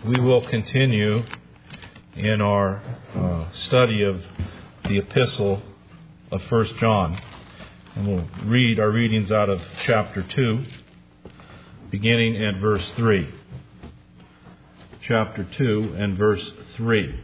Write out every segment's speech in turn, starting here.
We will continue in our study of the epistle of 1 John. And we'll read our readings out of chapter 2, beginning at verse 3. Chapter 2 and verse 3.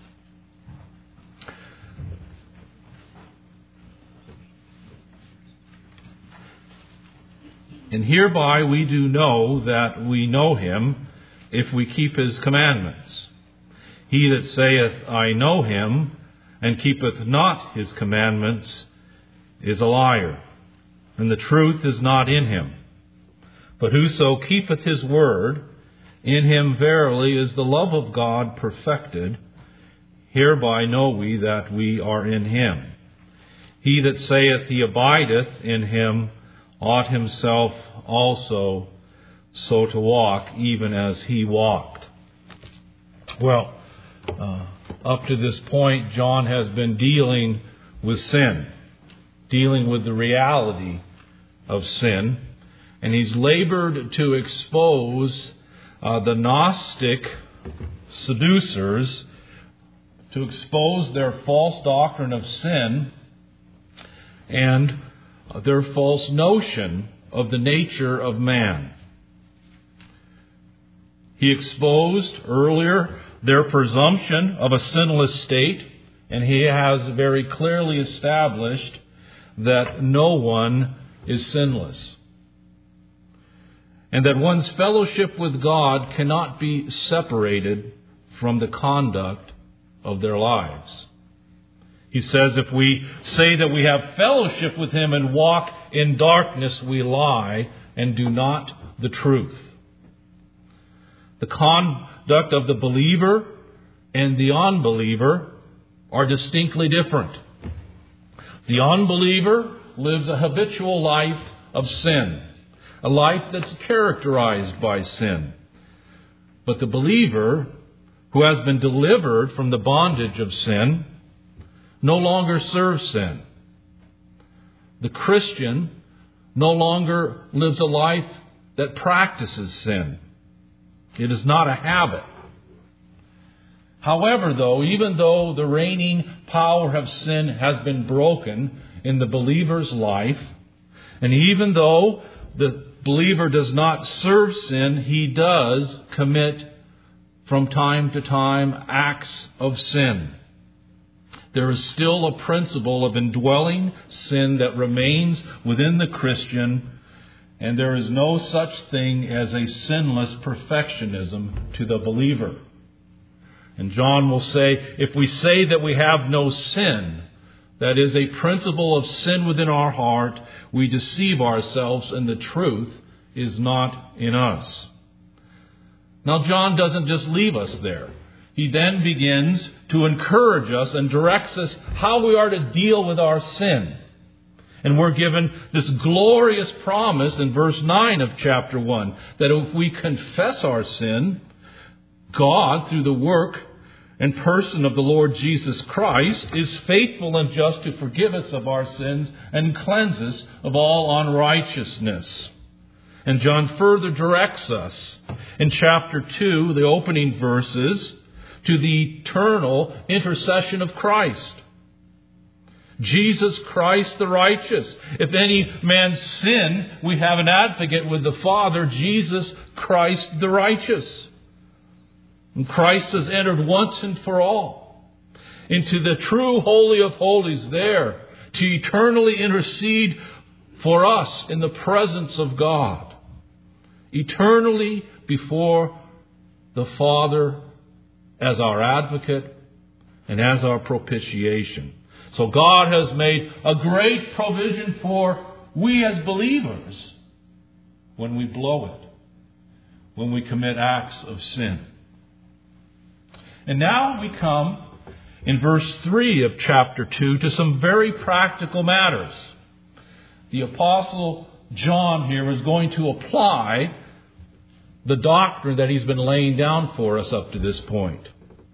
And hereby we do know that we know Him, if we keep His commandments. He that saith, I know Him, and keepeth not His commandments, is a liar, and the truth is not in him. But whoso keepeth His word, in him verily is the love of God perfected. Hereby know we that we are in Him. He that saith he abideth in Him, ought himself also so to walk, even as He walked. Well, up to this point, John has been dealing with sin, dealing with the reality of sin, and he's labored to expose the Gnostic seducers, to expose their false doctrine of sin and their false notion of the nature of man. He exposed earlier their presumption of a sinless state, and he has very clearly established that no one is sinless, and that one's fellowship with God cannot be separated from the conduct of their lives. He says, if we say that we have fellowship with Him and walk in darkness, we lie and do not the truth. The conduct of the believer and the unbeliever are distinctly different. The unbeliever lives a habitual life of sin, a life that's characterized by sin. But the believer, who has been delivered from the bondage of sin, no longer serves sin. The Christian no longer lives a life that practices sin. It is not a habit. However, even though the reigning power of sin has been broken in the believer's life, and even though the believer does not serve sin, he does commit from time to time acts of sin. There is still a principle of indwelling sin that remains within the Christian, and there is no such thing as a sinless perfectionism to the believer. And John will say, if we say that we have no sin, that is a principle of sin within our heart, we deceive ourselves and the truth is not in us. Now, John doesn't just leave us there. He then begins to encourage us and directs us how we are to deal with our sin. And we're given this glorious promise in verse 9 of chapter 1, that if we confess our sin, God, through the work and person of the Lord Jesus Christ, is faithful and just to forgive us of our sins and cleanse us of all unrighteousness. And John further directs us in chapter 2, the opening verses, to the eternal intercession of Christ. Jesus Christ the righteous. If any man sin, we have an advocate with the Father, Jesus Christ the righteous. And Christ has entered once and for all into the true Holy of Holies there to eternally intercede for us in the presence of God. Eternally before the Father as our advocate and as our propitiation. So God has made a great provision for we as believers when we blow it, when we commit acts of sin. And now we come in verse 3 of chapter 2 to some very practical matters. The Apostle John here is going to apply the doctrine that he's been laying down for us up to this point.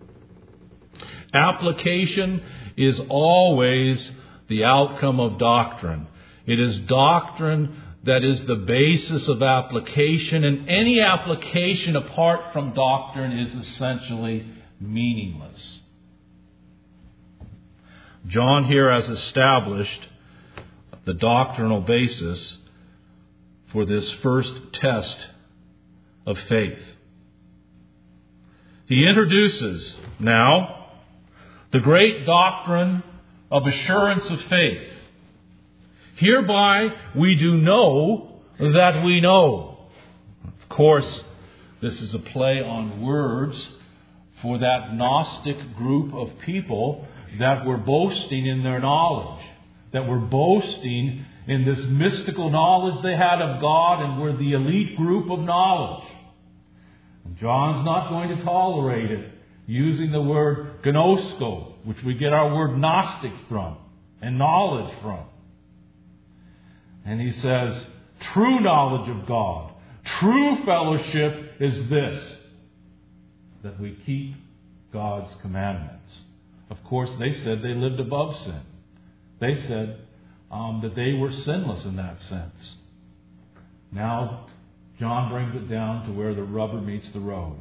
Application is always the outcome of doctrine. It is doctrine that is the basis of application, and any application apart from doctrine is essentially meaningless. John here has established the doctrinal basis for this first test of faith. He introduces now the great doctrine of assurance of faith. Hereby we do know that we know. Of course, this is a play on words for that Gnostic group of people that were boasting in their knowledge, that were boasting in this mystical knowledge they had of God and were the elite group of knowledge. And John's not going to tolerate it, using the word gnosko, which we get our word Gnostic from, and knowledge from. And he says, true knowledge of God, true fellowship is this, that we keep God's commandments. Of course, they said they lived above sin. They said that they were sinless in that sense. Now, John brings it down to where the rubber meets the road.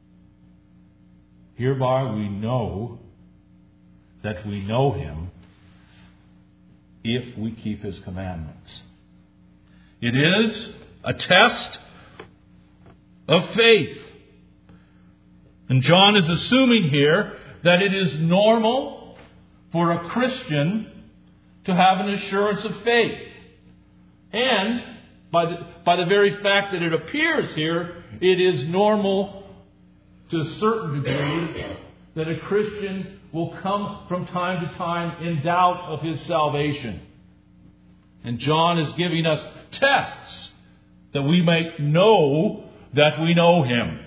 Hereby we know that we know Him if we keep His commandments. It is a test of faith. And John is assuming here that it is normal for a Christian to have an assurance of faith. And by the very fact that it appears here, it is normal to a certain degree that a Christian will come from time to time in doubt of his salvation. And John is giving us tests that we may know that we know Him.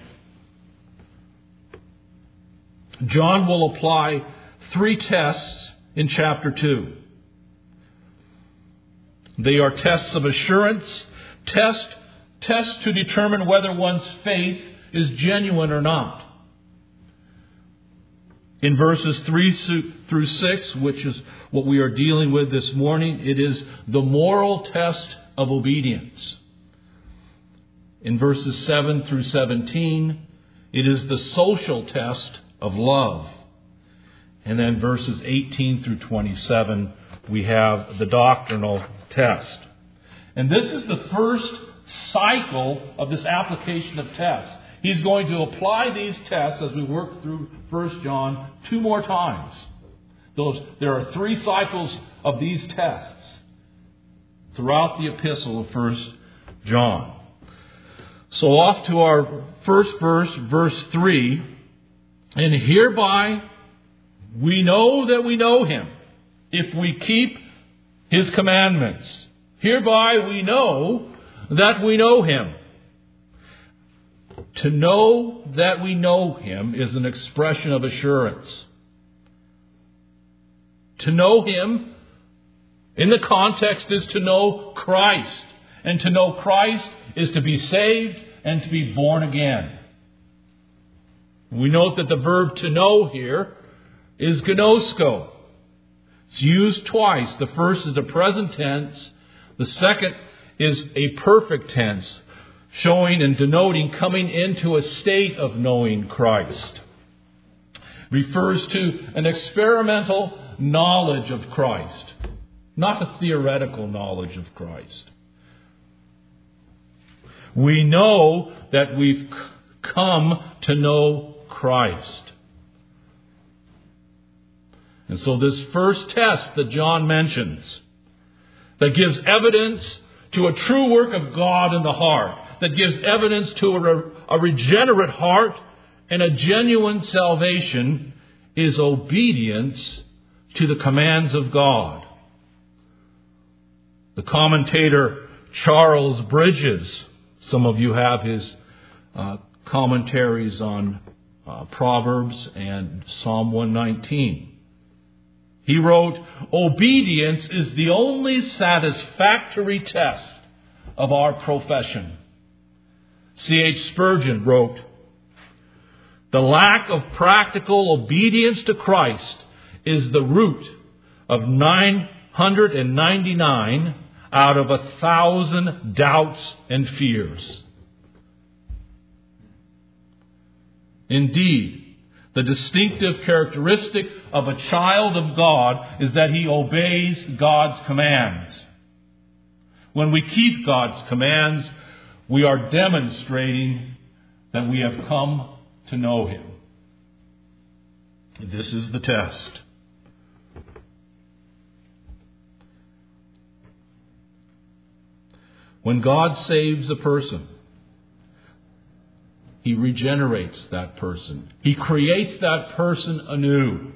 John will apply 3 tests in chapter 2. They are tests of assurance, tests to determine whether one's faith is genuine or not. In verses 3 through 6, which is what we are dealing with this morning, it is the moral test of obedience. In verses 7 through 17, it is the social test of love. And then verses 18 through 27, we have the doctrinal test. And this is the first cycle of this application of tests. He's going to apply these tests as we work through 1 John 2 more times. There are 3 cycles of these tests throughout the epistle of 1 John. So off to our first verse, verse 3. And hereby we know that we know Him, if we keep His commandments. Hereby we know that we know Him. To know that we know Him is an expression of assurance. To know Him in the context is to know Christ. And to know Christ is to be saved and to be born again. We note that the verb to know here is gnosko. It's used twice. The first is the present tense. The second is a perfect tense, showing and denoting coming into a state of knowing Christ. Refers to an experimental knowledge of Christ, not a theoretical knowledge of Christ. We know that we've come to know Christ. And so this first test that John mentions, that gives evidence to a true work of God in the heart, that gives evidence to a regenerate heart and a genuine salvation, is obedience to the commands of God. The commentator Charles Bridges, some of you have his commentaries on Proverbs and Psalm 119. He wrote, "Obedience is the only satisfactory test of our profession." C.H. Spurgeon wrote, "The lack of practical obedience to Christ is the root of 999 out of 1,000 doubts and fears. Indeed, the distinctive characteristic of a child of God is that he obeys God's commands. When we keep God's commands, we are demonstrating that we have come to know Him. This is the test. When God saves a person, He regenerates that person. He creates that person anew.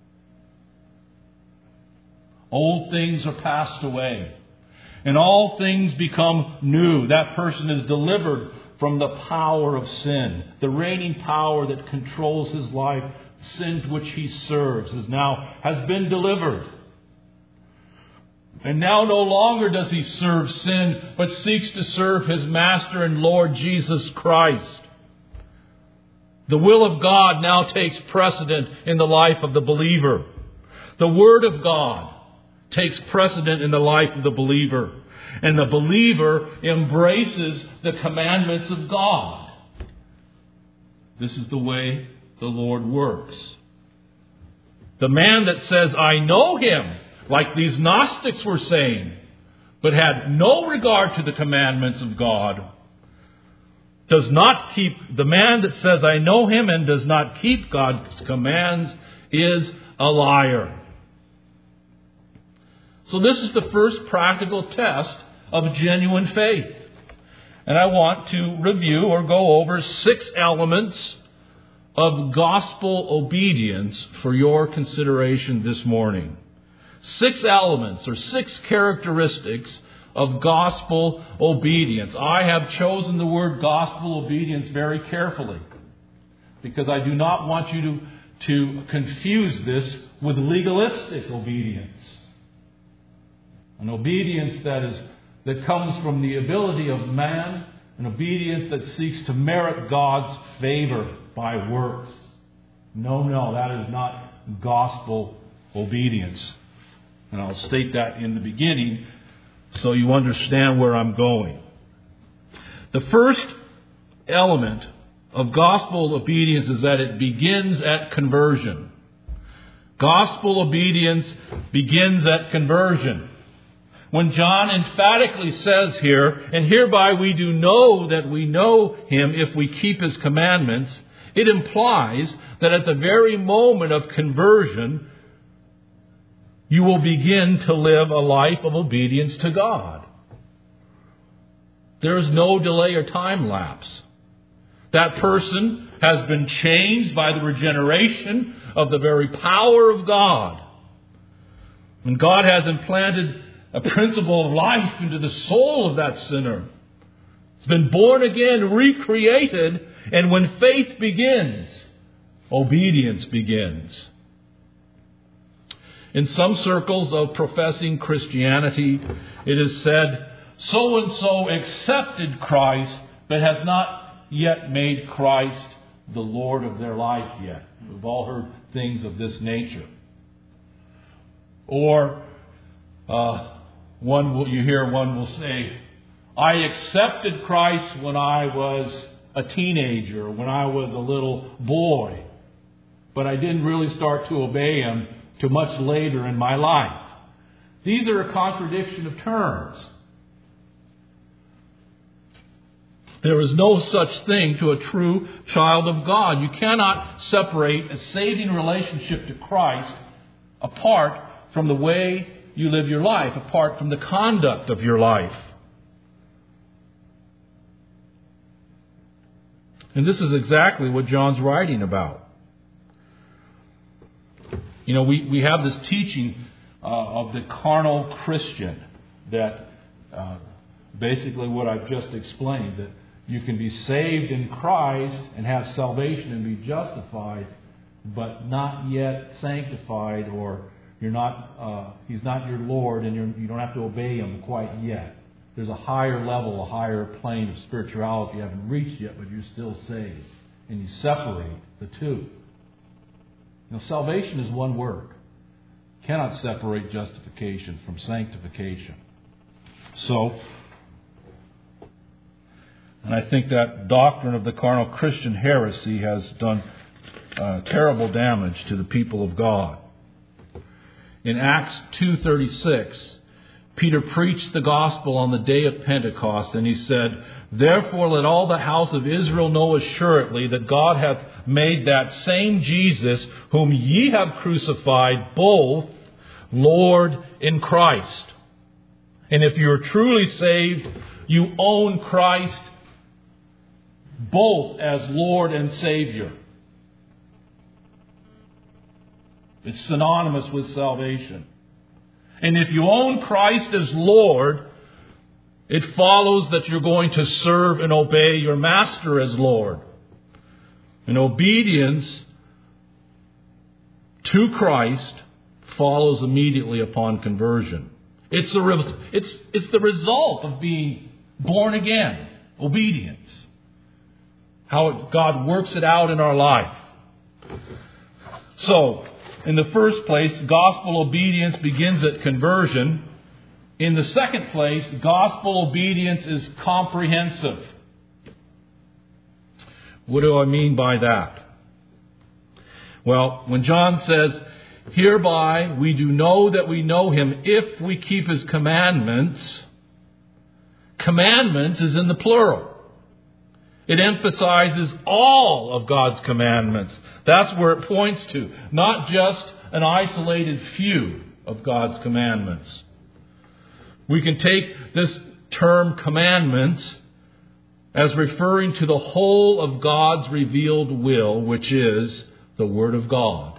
Old things are passed away, and all things become new. That person is delivered from the power of sin. The reigning power that controls his life, sin which he serves, has been delivered. And now no longer does he serve sin, but seeks to serve his Master and Lord Jesus Christ. The will of God now takes precedent in the life of the believer. The Word of God takes precedent in the life of the believer. And the believer embraces the commandments of God. This is the way the Lord works. The man that says, I know Him, like these Gnostics were saying, but had no regard to the commandments of God, the man that says, I know Him and does not keep God's commands is a liar. So this is the first practical test of genuine faith. And I want to review or go over 6 elements of gospel obedience for your consideration this morning. 6 elements or 6 characteristics of gospel obedience. I have chosen the word gospel obedience very carefully because I do not want you to confuse this with legalistic obedience. An obedience that comes from the ability of man, an obedience that seeks to merit God's favor by works. No, that is not gospel obedience. And I'll state that in the beginning so you understand where I'm going. The first element of gospel obedience is that it begins at conversion. Gospel obedience begins at conversion. When John emphatically says here, and hereby we do know that we know Him if we keep His commandments, it implies that at the very moment of conversion, you will begin to live a life of obedience to God. There is no delay or time lapse. That person has been changed by the regeneration of the very power of God. And God has implanted a principle of life into the soul of that sinner. It's been born again, recreated, and when faith begins, obedience begins. In some circles of professing Christianity, it is said, so-and-so accepted Christ, but has not yet made Christ the Lord of their life yet. We've all heard things of this nature. Or one will say, I accepted Christ when I was a teenager, when I was a little boy, but I didn't really start to obey Him till much later in my life. These are a contradiction of terms. There is no such thing to a true child of God. You cannot separate a saving relationship to Christ apart from the way you live your life, apart from the conduct of your life. And this is exactly what John's writing about. You know, we have this teaching of the carnal Christian that basically what I've just explained, that you can be saved in Christ and have salvation and be justified, but not yet sanctified, or He's not your Lord, and you don't have to obey Him quite yet. There's a higher level, a higher plane of spirituality you haven't reached yet, but you're still saved. And you separate the two. Now, salvation is one work. You cannot separate justification from sanctification. So, and I think that doctrine of the carnal Christian heresy has done terrible damage to the people of God. In Acts 2:36, Peter preached the gospel on the day of Pentecost, and he said, "Therefore let all the house of Israel know assuredly that God hath made that same Jesus, whom ye have crucified, both Lord in Christ." And if you're truly saved, you own Christ both as Lord and Savior. It's synonymous with salvation. And if you own Christ as Lord, it follows that you're going to serve and obey your Master as Lord. And obedience to Christ follows immediately upon conversion. It's the result of being born again. Obedience. How God works it out in our life. So, in the first place, gospel obedience begins at conversion. In the second place, gospel obedience is comprehensive. What do I mean by that? Well, when John says, "Hereby we do know that we know Him if we keep His commandments," commandments is in the plural. It emphasizes all of God's commandments. That's where it points to. Not just an isolated few of God's commandments. We can take this term commandments as referring to the whole of God's revealed will, which is the Word of God.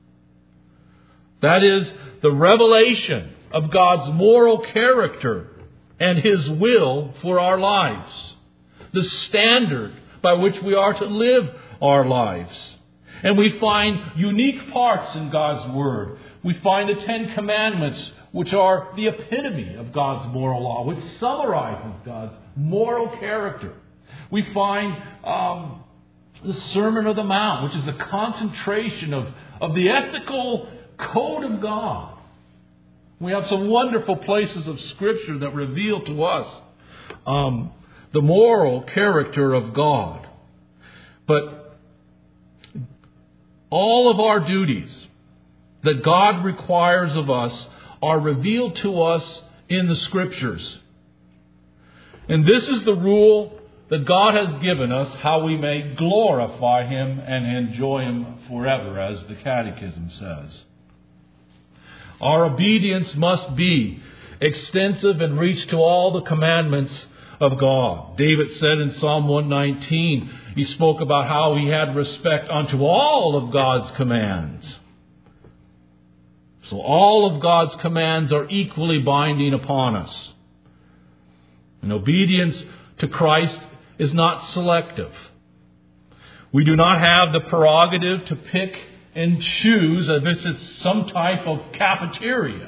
That is the revelation of God's moral character and His will for our lives. The standard by which we are to live our lives. And we find unique parts in God's Word. We find the Ten Commandments, which are the epitome of God's moral law, which summarizes God's moral character. We find the Sermon on the Mount, which is a concentration of the ethical code of God. We have some wonderful places of Scripture that reveal to us the moral character of God. But all of our duties that God requires of us are revealed to us in the Scriptures. And this is the rule that God has given us, how we may glorify Him and enjoy Him forever, as the Catechism says. Our obedience must be extensive and reach to all the commandments of God. David said in Psalm 119, he spoke about how he had respect unto all of God's commands. So all of God's commands are equally binding upon us. And obedience to Christ is not selective. We do not have the prerogative to pick and choose as if it's some type of cafeteria.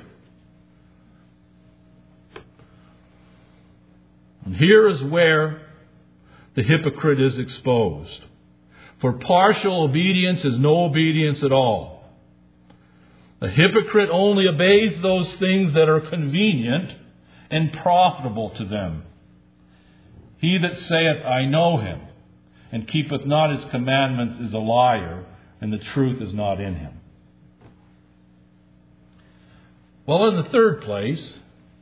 And here is where the hypocrite is exposed. For partial obedience is no obedience at all. The hypocrite only obeys those things that are convenient and profitable to them. He that saith, I know Him, and keepeth not His commandments is a liar, and the truth is not in him. Well, in the third place,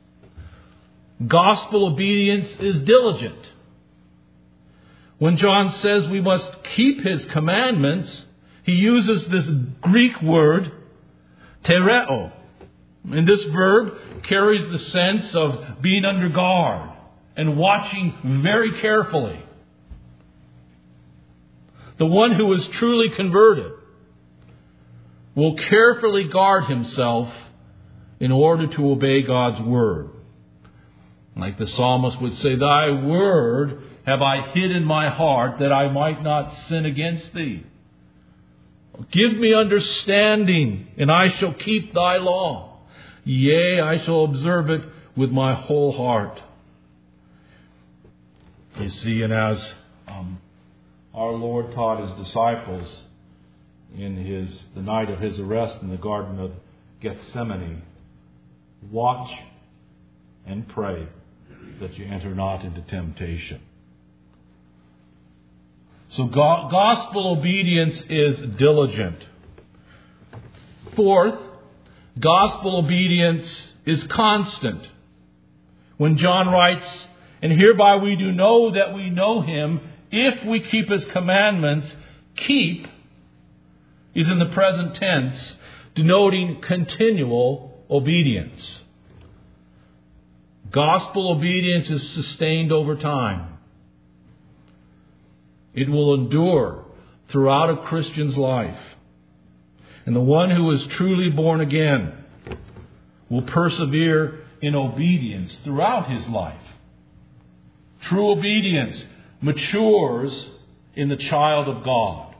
gospel obedience is diligent. When John says we must keep His commandments, he uses this Greek word, tereo. And this verb carries the sense of being under guard and watching very carefully. The one who is truly converted will carefully guard himself in order to obey God's word. Like the psalmist would say, Thy word have I hid in my heart that I might not sin against Thee. Give me understanding, and I shall keep Thy law. Yea, I shall observe it with my whole heart. You see, and as our Lord taught His disciples in the night of His arrest in the Garden of Gethsemane, watch and pray that you enter not into temptation. So gospel obedience is diligent. Fourth, gospel obedience is constant. When John writes, "And hereby we do know that we know Him, if we keep His commandments," keep is in the present tense, denoting continual obedience. Gospel obedience is sustained over time. It will endure throughout a Christian's life. And the one who is truly born again will persevere in obedience throughout his life. True obedience matures in the child of God.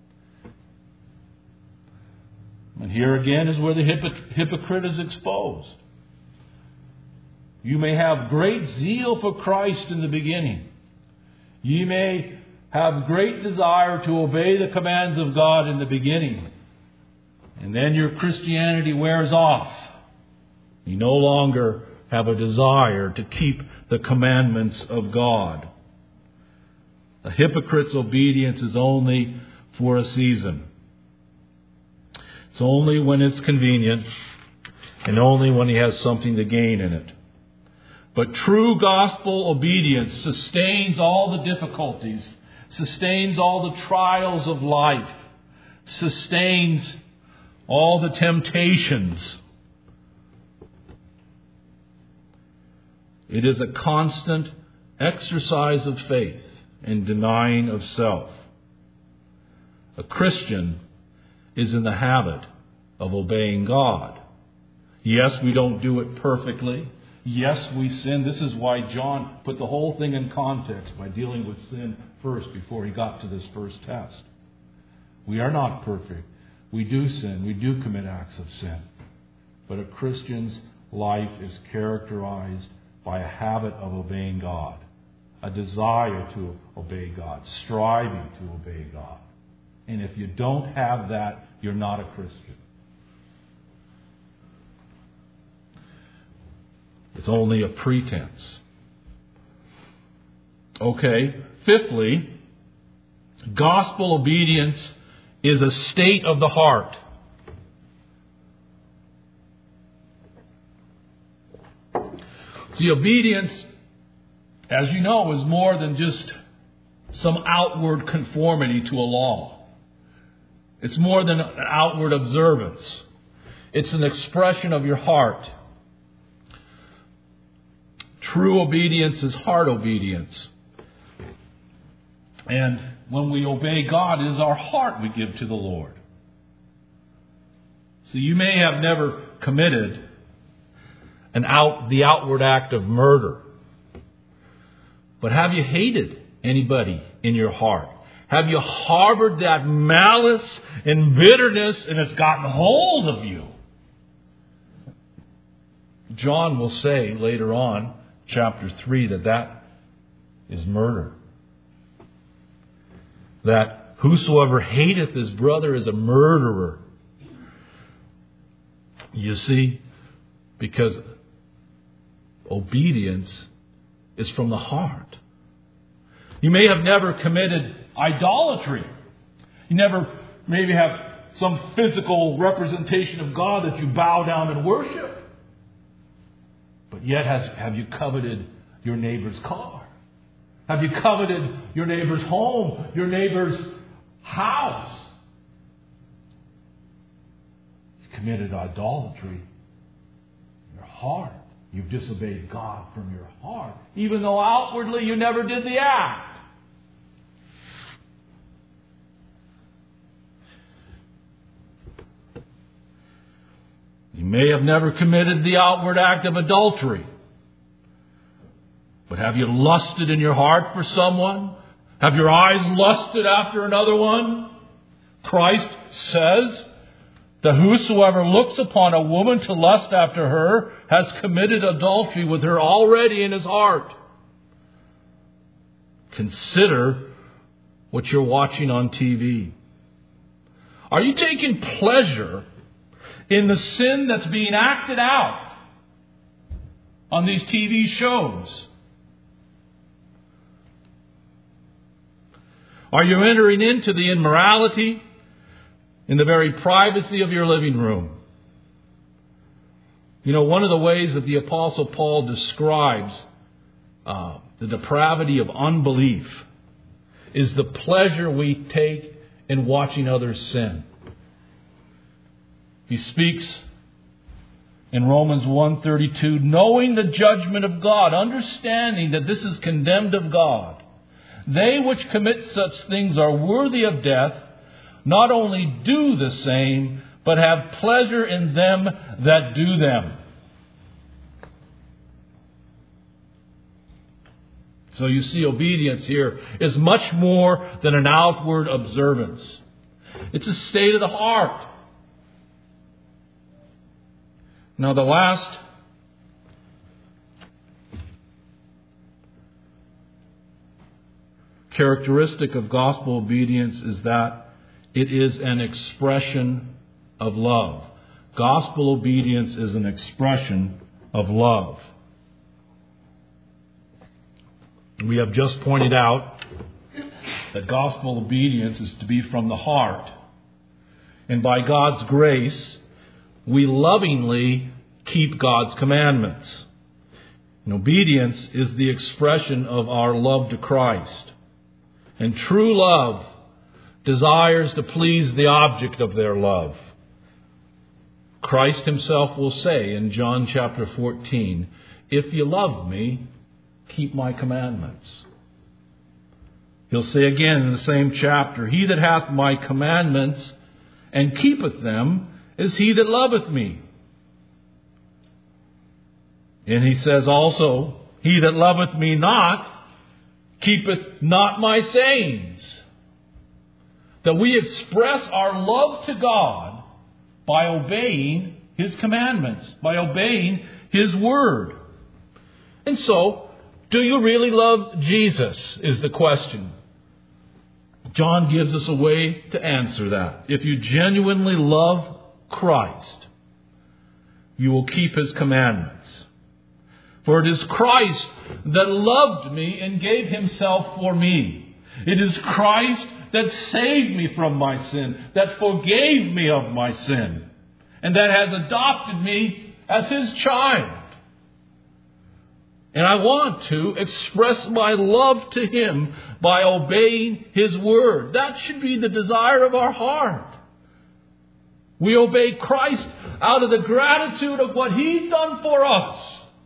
And here again is where the hypocrite is exposed. You may have great zeal for Christ in the beginning. You may have great desire to obey the commands of God in the beginning. And then your Christianity wears off. You no longer have a desire to keep the commandments of God. A hypocrite's obedience is only for a season. It's only when it's convenient and only when he has something to gain in it. But true gospel obedience sustains all the difficulties, sustains all the trials of life, sustains all the temptations. It is a constant exercise of faith and denying of self. A Christian is in the habit of obeying God. Yes, we don't do it perfectly. Yes, we sin. This is why John put the whole thing in context by dealing with sin first before he got to this first test. We are not perfect. We do sin. We do commit acts of sin. But a Christian's life is characterized by a habit of obeying God, a desire to obey God, striving to obey God. And if you don't have that, you're not a Christian. It's only a pretense. Okay. Fifthly, gospel obedience is a state of the heart. See, obedience, as you know, is more than just some outward conformity to a law. It's more than an outward observance. It's an expression of your heart. True obedience is heart obedience. And when we obey God, it is our heart we give to the Lord. So you may have never committed the outward act of murder. But have you hated anybody in your heart? Have you harbored that malice and bitterness and it's gotten hold of you? John will say later on, chapter 3, that is murder. That whosoever hateth his brother is a murderer. You see, because obedience is from the heart. You may have never committed idolatry. You never maybe have some physical representation of God that you bow down and worship. But yet have you coveted your neighbor's car? Have you coveted your neighbor's home, your neighbor's house? You committed idolatry in your heart. You've disobeyed God from your heart, even though outwardly you never did the act. You may have never committed the outward act of adultery. But have you lusted in your heart for someone? Have your eyes lusted after another one? Christ says that whosoever looks upon a woman to lust after her has committed adultery with her already in his heart. Consider what you're watching on TV. Are you taking pleasure in the sin that's being acted out on these TV shows? Are you entering into the immorality in the very privacy of your living room? You know, one of the ways that the Apostle Paul describes the depravity of unbelief is the pleasure we take in watching others sin. He speaks in Romans 1:32, knowing the judgment of God, understanding that this is condemned of God. They which commit such things are worthy of death, not only do the same, but have pleasure in them that do them. So you see, obedience here is much more than an outward observance. It's a state of the heart. Now the last characteristic of gospel obedience is that it is an expression of love. Gospel obedience is an expression of love. We have just pointed out that gospel obedience is to be from the heart. And by God's grace, we lovingly keep God's commandments. And obedience is the expression of our love to Christ. And true love desires to please the object of their love. Christ himself will say in John chapter 14, if you love me, keep my commandments. He'll say again in the same chapter, he that hath my commandments and keepeth them is he that loveth me. And he says also, he that loveth me not, keepeth not my sayings. That we express our love to God by obeying his commandments, by obeying his word. And so, do you really love Jesus, is the question. John gives us a way to answer that. If you genuinely love Christ, you will keep his commandments. For it is Christ that loved me and gave himself for me. It is Christ that saved me from my sin, that forgave me of my sin, and that has adopted me as his child. And I want to express my love to him by obeying his word. That should be the desire of our heart. We obey Christ out of the gratitude of what he's done for us.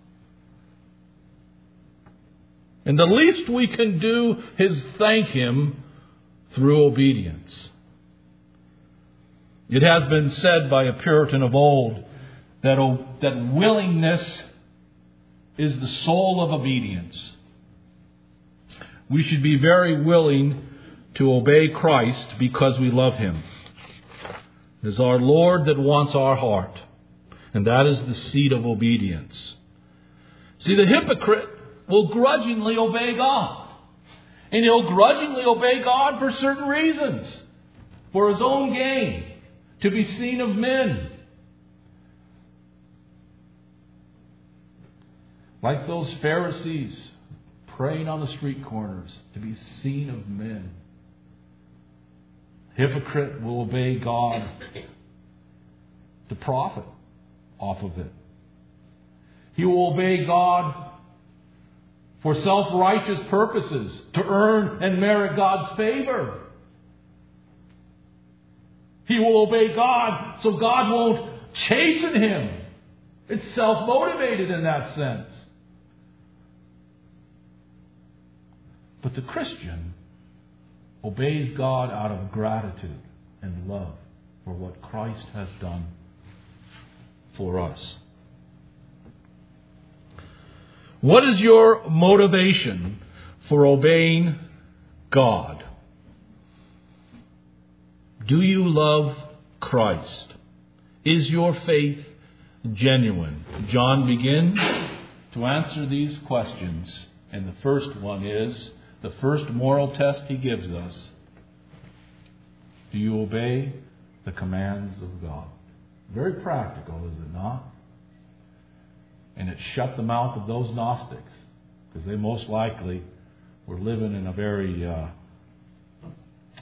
And the least we can do is thank him through obedience. It has been said by a Puritan of old that willingness is the soul of obedience. We should be very willing to obey Christ because we love him. It is our Lord that wants our heart, and that is the seed of obedience. See, the hypocrite will grudgingly obey God. And he'll grudgingly obey God for certain reasons. For his own gain. To be seen of men. Like those Pharisees praying on the street corners. To be seen of men. Hypocrite will obey God to profit off of it. He will obey God for self-righteous purposes, to earn and merit God's favor. He will obey God so God won't chasten him. It's self-motivated in that sense. But the Christian obeys God out of gratitude and love for what Christ has done for us. What is your motivation for obeying God? Do you love Christ? Is your faith genuine? John begins to answer these questions. And the first one is, the first moral test he gives us. Do you obey the commands of God? Very practical, is it not? And it shut the mouth of those Gnostics, because they most likely were living in a very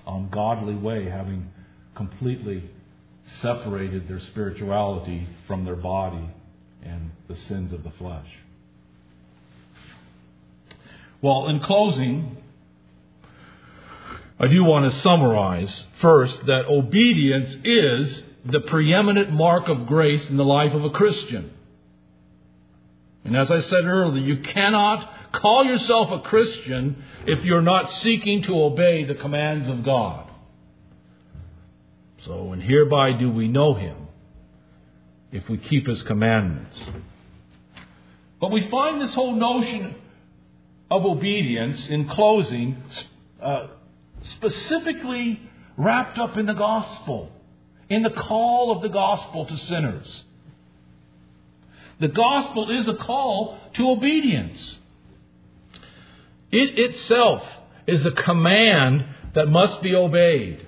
ungodly way, having completely separated their spirituality from their body and the sins of the flesh. Well, in closing, I do want to summarize first that obedience is the preeminent mark of grace in the life of a Christian. And as I said earlier, you cannot call yourself a Christian if you're not seeking to obey the commands of God. So, and hereby do we know Him, if we keep His commandments. But we find this whole notion of obedience, in closing, specifically wrapped up in the gospel, in the call of the gospel to sinners. The gospel is a call to obedience. It itself is a command that must be obeyed.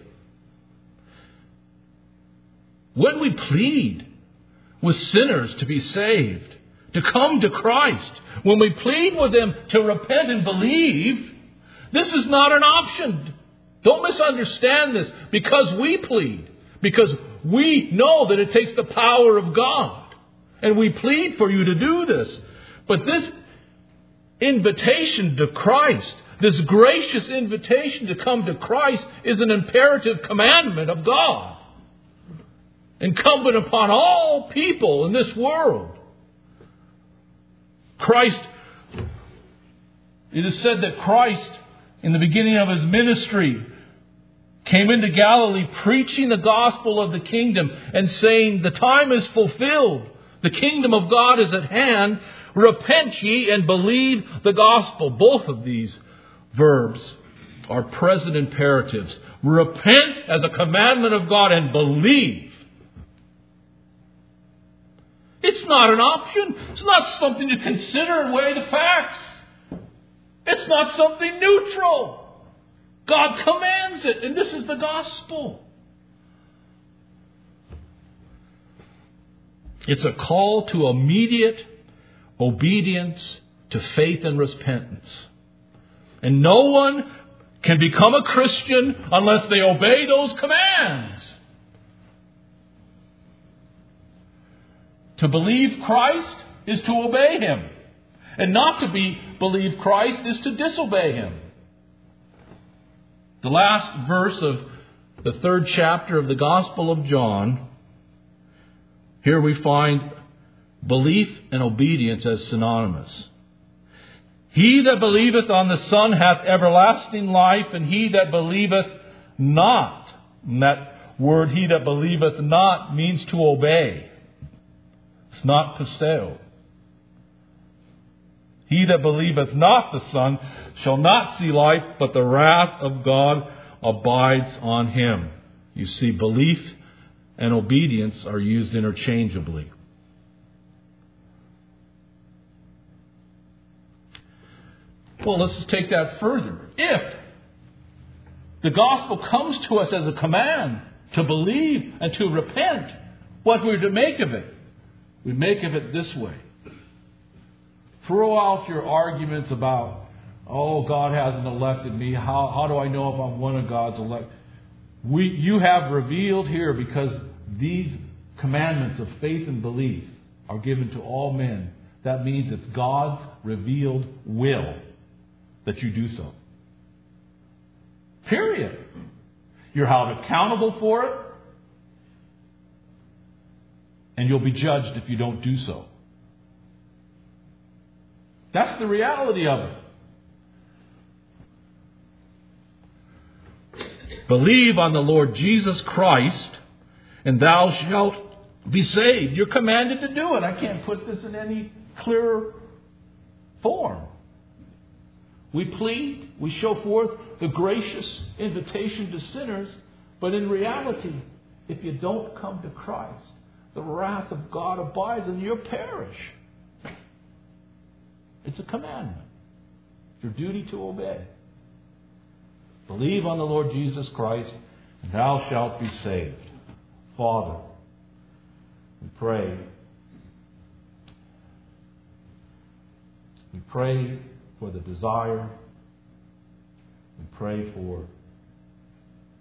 When we plead with sinners to be saved, to come to Christ, when we plead with them to repent and believe, this is not an option. Don't misunderstand this. Because we plead, because we know that it takes the power of God. And we plead for you to do this. But this invitation to Christ, this gracious invitation to come to Christ, is an imperative commandment of God, incumbent upon all people in this world. Christ, it is said that Christ, in the beginning of His ministry, came into Galilee preaching the gospel of the kingdom and saying, the time is fulfilled. The kingdom of God is at hand. Repent ye and believe the gospel. Both of these verbs are present imperatives. Repent as a commandment of God and believe. It's not an option. It's not something to consider and weigh the facts. It's not something neutral. God commands it, and this is the gospel. It's a call to immediate obedience, to faith and repentance. And no one can become a Christian unless they obey those commands. To believe Christ is to obey Him. And not to believe Christ is to disobey Him. The last verse of the 3rd chapter of the Gospel of John, here we find belief and obedience as synonymous. He that believeth on the Son hath everlasting life, and he that believeth not. And that word, he that believeth not, means to obey. It's not pisteo. He that believeth not the Son shall not see life, but the wrath of God abides on him. You see, belief and obedience are used interchangeably. Well, let's just take that further. If the gospel comes to us as a command to believe and to repent, what we're to make of it? We make of it this way. Throw out your arguments about, oh, God hasn't elected me. How do I know if I'm one of God's elect? You have revealed here, because these commandments of faith and belief are given to all men. That means it's God's revealed will that you do so. Period. You're held accountable for it, and you'll be judged if you don't do so. That's the reality of it. Believe on the Lord Jesus Christ, and thou shalt be saved. You're commanded to do it. I can't put this in any clearer form. We plead, we show forth the gracious invitation to sinners, but in reality, if you don't come to Christ, the wrath of God abides and you'll perish. It's a commandment. It's your duty to obey. Believe on the Lord Jesus Christ, and thou shalt be saved. Father, we pray. We pray for the desire. We pray for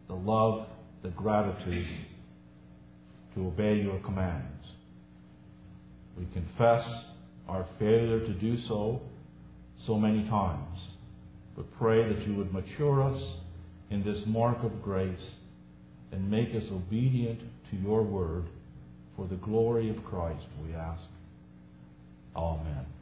the love, the gratitude to obey your commands. We confess our failure to do so many times, but pray that you would mature us in this mark of grace and make us obedient to your word for the glory of Christ, we ask. Amen.